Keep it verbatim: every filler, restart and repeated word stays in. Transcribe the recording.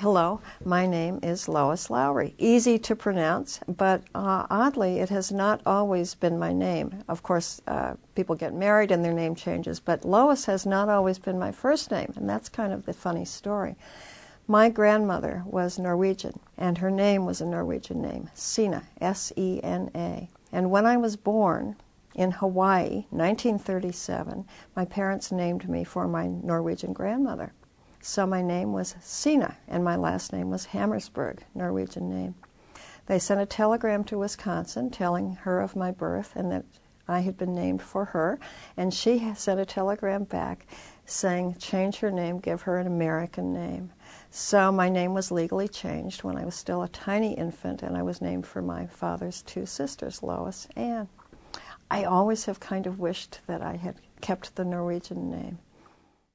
Hello, my name is Lois Lowry. Easy to pronounce, but uh, oddly, it has not always been my name. Of course, uh, people get married and their name changes, but Lois has not always been my first name, and that's kind of the funny story. My grandmother was Norwegian, and her name was a Norwegian name, Sena, S E N A. And when I was born in Hawaii, nineteen thirty-seven, my parents named me for my Norwegian grandmother. So my name was Sena, and my last name was Hammersberg, Norwegian name. They sent a telegram to Wisconsin telling her of my birth and that I had been named for her, and she sent a telegram back saying, change her name, give her an American name. So my name was legally changed when I was still a tiny infant, and I was named for my father's two sisters, Lois and Anne. I always have kind of wished that I had kept the Norwegian name.